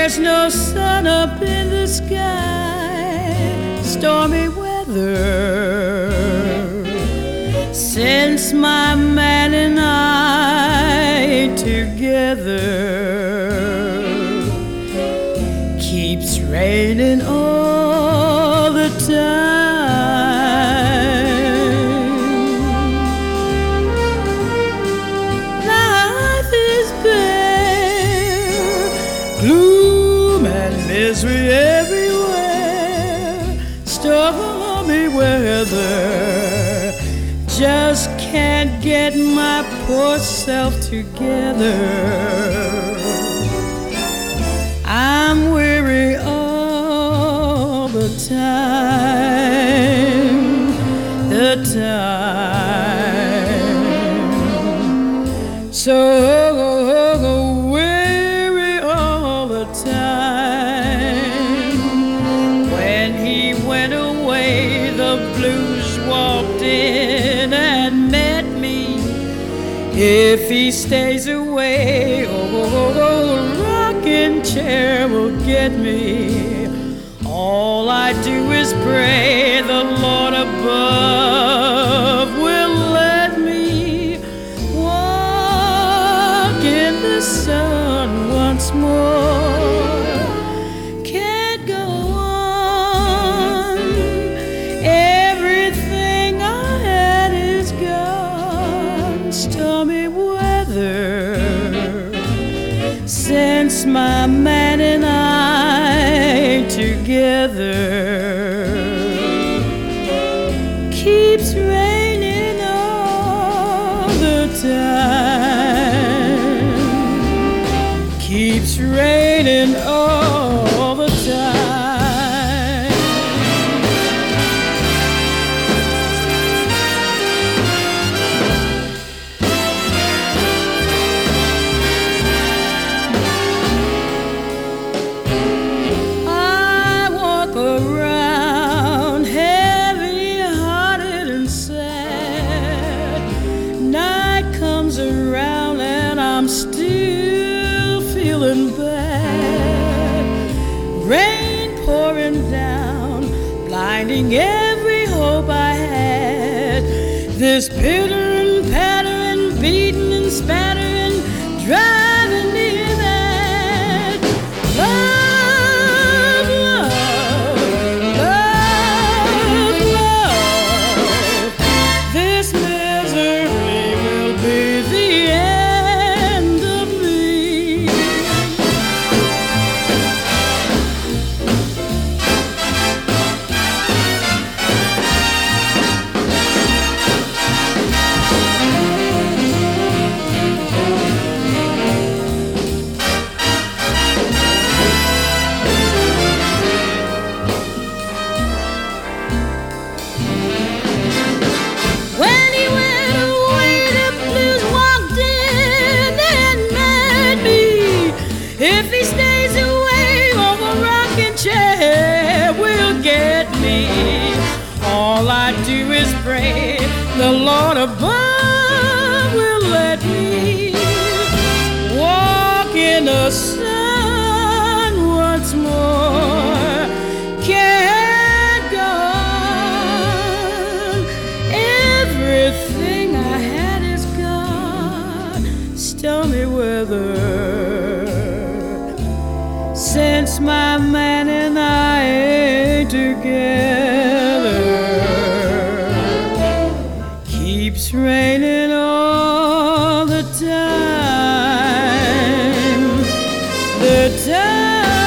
There's no sun up in the sky, stormy weather. Since my man and I ain't together, keeps raining all the time. Life is bare, gloom and misery everywhere, stormy weather. Just can't get my poor self together. I'm weary all the time, the time. So weary all the time. When he went away, the blues walked in and met me. If he stays away, rocking chair will get me. All I do is pray the Lord above will let me walk in the sun once more. Can't go on. Everything I had is gone. Stormy weather. Since my man and I ain't together, keeps raining all the time, keeps raining all the time. Around heavy-hearted and sad, night comes around and I'm still feeling bad. Rain pouring down, blinding every hope I had. This pittering, pattering, beating and spattering, driving me mad. If he stays away, or the rocking chair will get me. All I do is pray the Lord above will let me walk in the sun once more. Can't go on. Everything I had is gone. Stormy weather. Since my man and I ain't together, keeps raining all the time, the time.